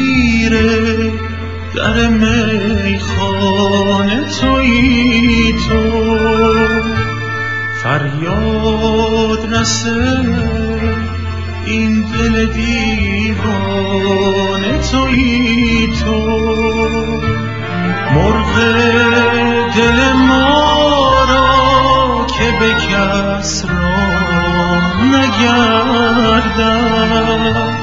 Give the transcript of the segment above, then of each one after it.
زیر در میخانه تویی تو، فریاد رسه این دل دیوانه تویی تو، مرغ دل ما را که به کس را نگردد،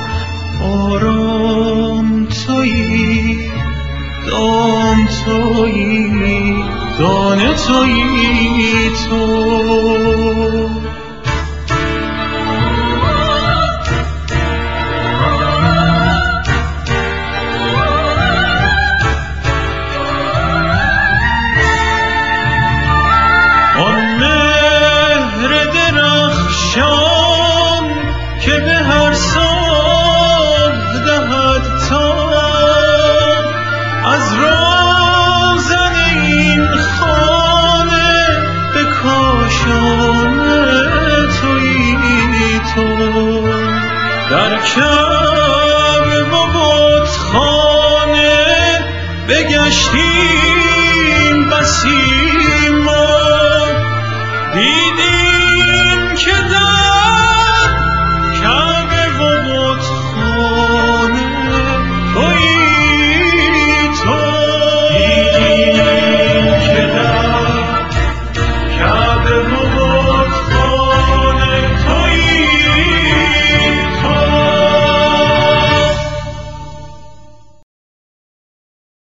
آرام تویی، دام تویی، دانه تویی تو. در کعبه و بتخانه بگشتی